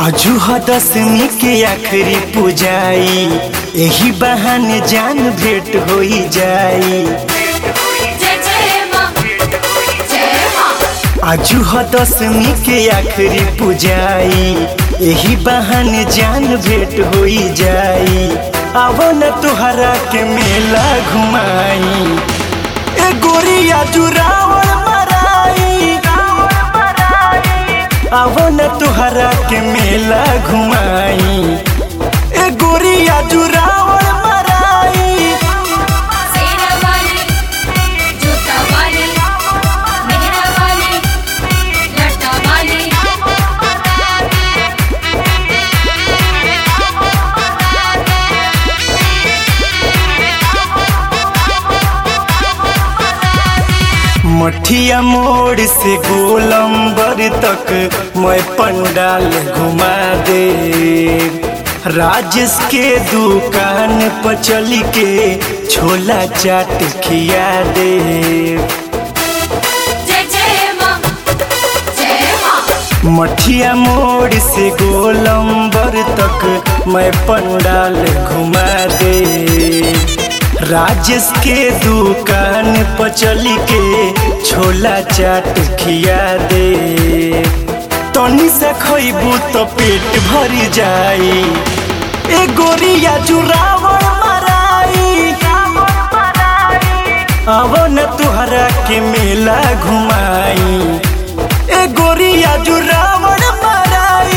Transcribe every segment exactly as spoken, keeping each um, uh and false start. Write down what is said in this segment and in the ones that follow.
आजू ह दसवीं के आखिरी पूजाई, यही बहाने जान भेंट होई जाई। आजू ह दसवीं के आखिरी पूजाई, यही बहाने जान भेंट होई जाई। आवो न तुहरा के मेला घुमाई, ए गोरिया जुरावल मराई। आवो न तुहरा के मेला घुमाई, ए गोरिया जुरावल मराई। मठिया मोड़ से गोलंबर तक मैं पंडाल घुमा दे। राजेश के दुकान पर चल के छोला चाट खिया दे। मठिया मोड़ से गोलंबर तक मैं पंडाल घुमा दे। राजेश के दुकान पर चल के छोला चाट खिया दे। तनी से खइबू तो पेट भर जाई, ए गोरिया जुरावल मराई। आवो न तुहरा के मेला घुमाई, ए गोरिया जुरावल मराई।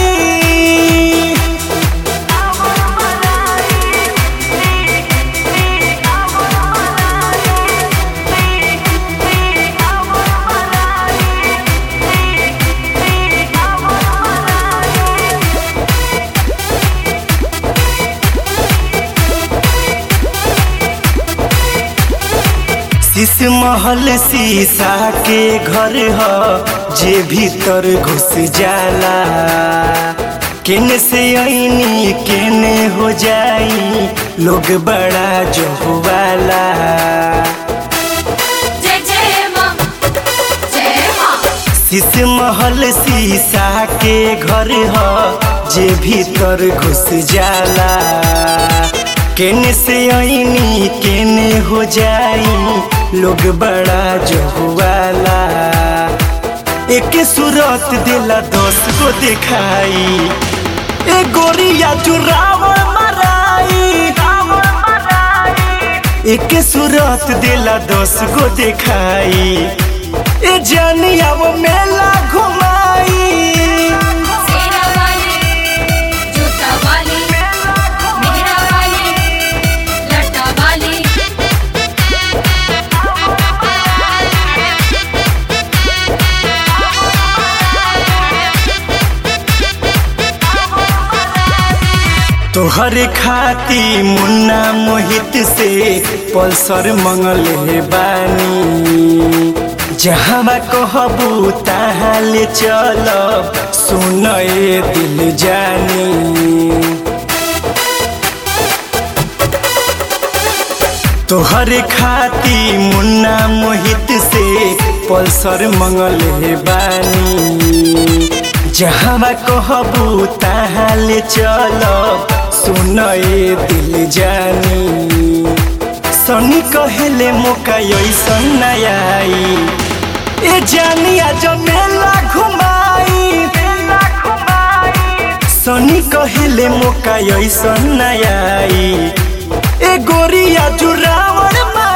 शीश महल शीशा के घर ह, जे भीतर घुस जाला। केने से आईनी केने हो जाई, लोग बड़ा जोहवाला। शीश महल शीशा के घर ह, जे भीतर घुस जाला। केने से आईनी केने हो जाई, लोग बड़ा जोहवाला। एक सूरत दिला दस को दिखाई, ए गोरिया जुरावल मराई। एक सूरत दिला दस को दिखाई, ए जानिया वो मेला घुमाई। तोहर खाती मुन्ना मोहित से पल्सर मंगल हे बानी। जहाँ कहबू तहाँ ले चलब, सुन ए दिल जानी। तोहर खाती मुन्ना मोहित से पल्सर मंगल हे बानी। जहाँ कहबू तहाँ ले चलब, सुन ए दिल जानी। सनी कहले मौका ऐसन न आई, ए जानिया जो मेला घुमाई। सनी कहले मौका ऐसन न आई, ए गोरिया जुरावल मराई।